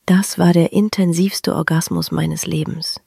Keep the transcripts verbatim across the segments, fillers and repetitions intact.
Das war der intensivste Orgasmus meines Lebens.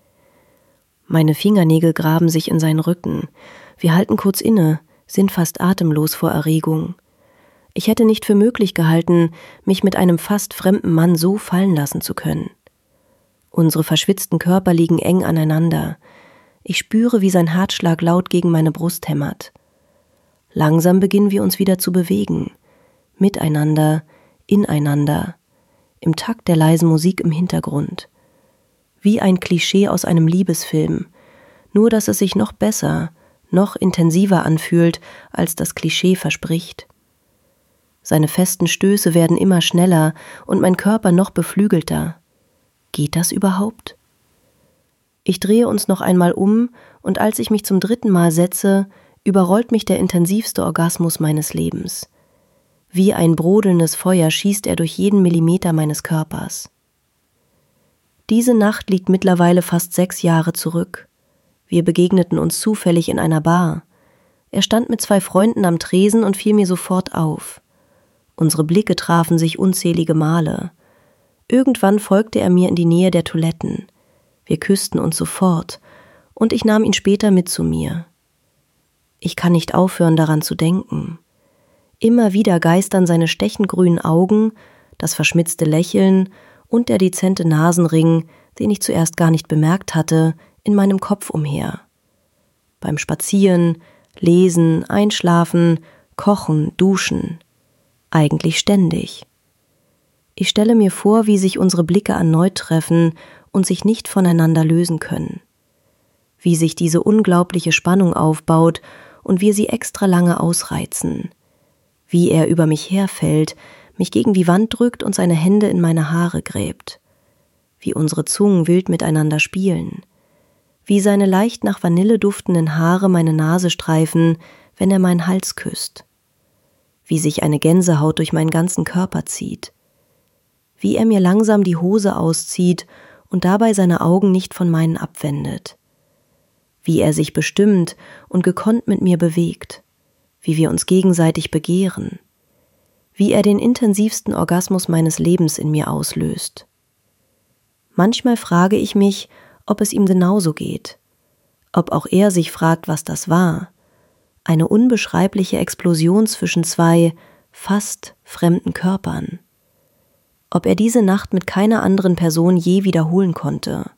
Meine Fingernägel graben sich in seinen Rücken. Wir halten kurz inne, sind fast atemlos vor Erregung. Ich hätte nicht für möglich gehalten, mich mit einem fast fremden Mann so fallen lassen zu können. Unsere verschwitzten Körper liegen eng aneinander. Ich spüre, wie sein Herzschlag laut gegen meine Brust hämmert. Langsam beginnen wir uns wieder zu bewegen. Miteinander, ineinander, im Takt der leisen Musik im Hintergrund. Wie ein Klischee aus einem Liebesfilm, nur dass es sich noch besser, noch intensiver anfühlt, als das Klischee verspricht. Seine festen Stöße werden immer schneller und mein Körper noch beflügelter. Geht das überhaupt? Ich drehe uns noch einmal um und als ich mich zum dritten Mal setze, überrollt mich der intensivste Orgasmus meines Lebens. Wie ein brodelndes Feuer schießt er durch jeden Millimeter meines Körpers. Diese Nacht liegt mittlerweile fast sechs Jahre zurück. Wir begegneten uns zufällig in einer Bar. Er stand mit zwei Freunden am Tresen und fiel mir sofort auf. Unsere Blicke trafen sich unzählige Male. Irgendwann folgte er mir in die Nähe der Toiletten. Wir küssten uns sofort und ich nahm ihn später mit zu mir. Ich kann nicht aufhören, daran zu denken. Immer wieder geistern seine stechendgrünen Augen, das verschmitzte Lächeln und der dezente Nasenring, den ich zuerst gar nicht bemerkt hatte, in meinem Kopf umher. Beim Spazieren, Lesen, Einschlafen, Kochen, Duschen. Eigentlich ständig. Ich stelle mir vor, wie sich unsere Blicke erneut treffen und sich nicht voneinander lösen können. Wie sich diese unglaubliche Spannung aufbaut und wir sie extra lange ausreizen. Wie er über mich herfällt, mich gegen die Wand drückt und seine Hände in meine Haare gräbt. Wie unsere Zungen wild miteinander spielen. Wie seine leicht nach Vanille duftenden Haare meine Nase streifen, wenn er meinen Hals küsst. Wie sich eine Gänsehaut durch meinen ganzen Körper zieht. Wie er mir langsam die Hose auszieht und dabei seine Augen nicht von meinen abwendet. Wie er sich bestimmt und gekonnt mit mir bewegt. Wie wir uns gegenseitig begehren. Wie er den intensivsten Orgasmus meines Lebens in mir auslöst. Manchmal frage ich mich, ob es ihm genauso geht. Ob auch er sich fragt, was das war. Eine unbeschreibliche Explosion zwischen zwei fast fremden Körpern. Ob er diese Nacht mit keiner anderen Person je wiederholen konnte.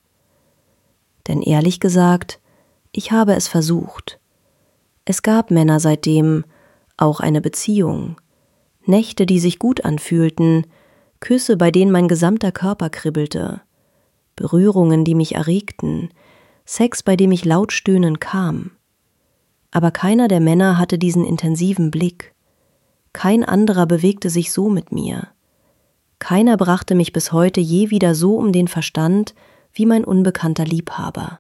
Denn ehrlich gesagt, ich habe es versucht. Es gab Männer seitdem, auch eine Beziehung, Nächte, die sich gut anfühlten, Küsse, bei denen mein gesamter Körper kribbelte, Berührungen, die mich erregten, Sex, bei dem ich laut stöhnend kam. Aber keiner der Männer hatte diesen intensiven Blick. Kein anderer bewegte sich so mit mir. Keiner brachte mich bis heute je wieder so um den Verstand wie mein unbekannter Liebhaber.